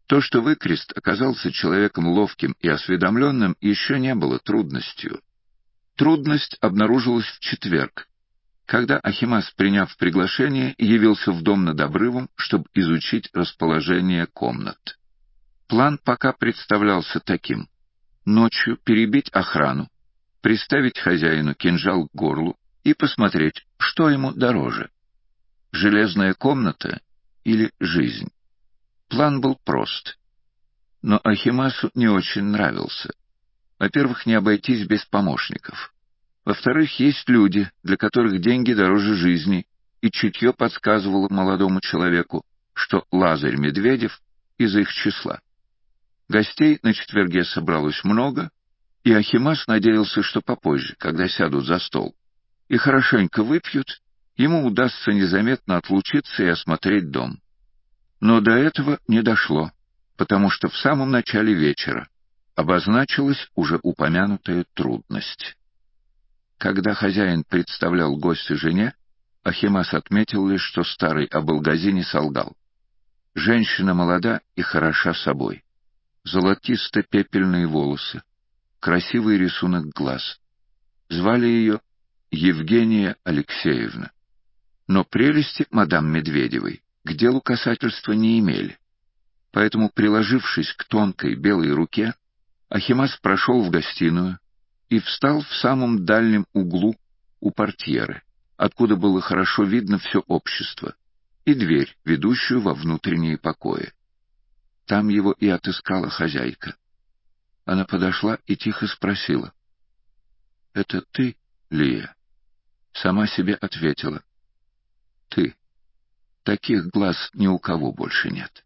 То, что Выкрест оказался человеком ловким и осведомленным, еще не было трудностью. Трудность обнаружилась в четверг, когда Ахимас, приняв приглашение, явился в дом над обрывом, чтобы изучить расположение комнат. План пока представлялся таким: ночью перебить охрану, приставить хозяину кинжал к горлу и посмотреть, что ему дороже — железная комната или жизнь. План был прост, но Ахимасу не очень нравился. Во-первых, не обойтись без помощников. Во-вторых, есть люди, для которых деньги дороже жизни, и чутье подсказывало молодому человеку, что Лазарь Медведев из их числа. Гостей на четверге собралось много, и Ахимас надеялся, что попозже, когда сядут за стол и хорошенько выпьют, ему удастся незаметно отлучиться и осмотреть дом. Но до этого не дошло, потому что в самом начале вечера обозначилась уже упомянутая трудность. Когда хозяин представлял гостя жене, Ахимас отметил лишь, что старый Абылгази не солгал. Женщина молода и хороша собой. Золотисто-пепельные волосы, красивый рисунок глаз. Звали ее Евгения Алексеевна. Но прелести мадам Медведевой к делу касательства не имели. Поэтому, приложившись к тонкой белой руке, Ахимас прошел в гостиную и встал в самом дальнем углу у портьеры, откуда было хорошо видно все общество, и дверь, ведущую во внутренние покои. Там его и отыскала хозяйка. Она подошла и тихо спросила: «Это ты, Лия?» Сама себе ответила: «Ты. Таких глаз ни у кого больше нет».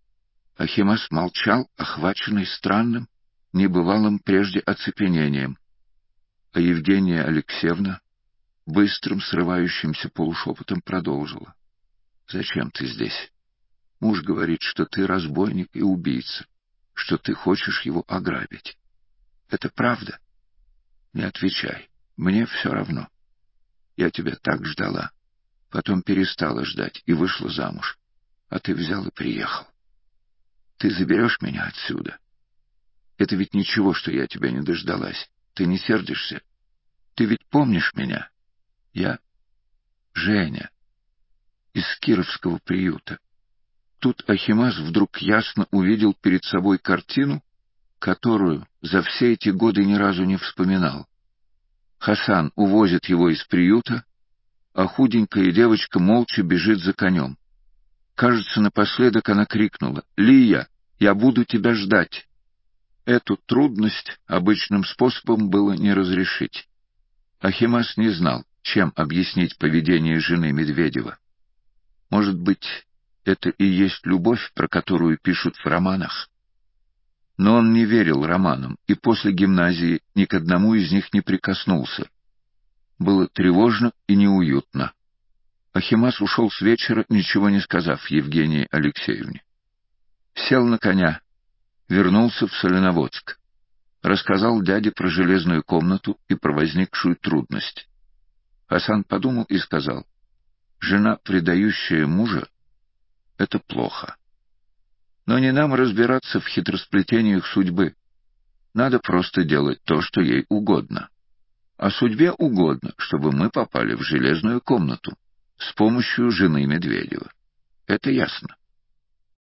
Ахимас молчал, охваченный странным, небывалым прежде оцепенением. А Евгения Алексеевна быстрым, срывающимся полушепотом продолжила: «Зачем ты здесь? Муж говорит, что ты разбойник и убийца, что ты хочешь его ограбить. Это правда? Не отвечай, мне все равно. Я тебя так ждала, потом перестала ждать и вышла замуж, а ты взял и приехал. Ты заберешь меня отсюда? Это ведь ничего, что я тебя не дождалась. Ты не сердишься? Ты ведь помнишь меня? Я Женя из Кировского приюта». Тут Ахимас вдруг ясно увидел перед собой картину, которую за все эти годы ни разу не вспоминал. Хасан увозит его из приюта, а худенькая девочка молча бежит за конем. Кажется, напоследок она крикнула: «Лия, я буду тебя ждать!» Эту трудность обычным способом было не разрешить. Ахимас не знал, чем объяснить поведение жены Медведева. Может быть, это и есть любовь, про которую пишут в романах? Но он не верил романам, и после гимназии ни к одному из них не прикоснулся. Было тревожно и неуютно. Ахимас ушел с вечера, ничего не сказав Евгении Алексеевне. Сел на коня, вернулся в Соленоводск. Рассказал дяде про железную комнату и про возникшую трудность. Хасан подумал и сказал: «Жена, предающая мужа, — это плохо. Но не нам разбираться в хитросплетениях судьбы. Надо просто делать то, что ей угодно. А судьбе угодно, чтобы мы попали в железную комнату с помощью жены Медведева. Это ясно».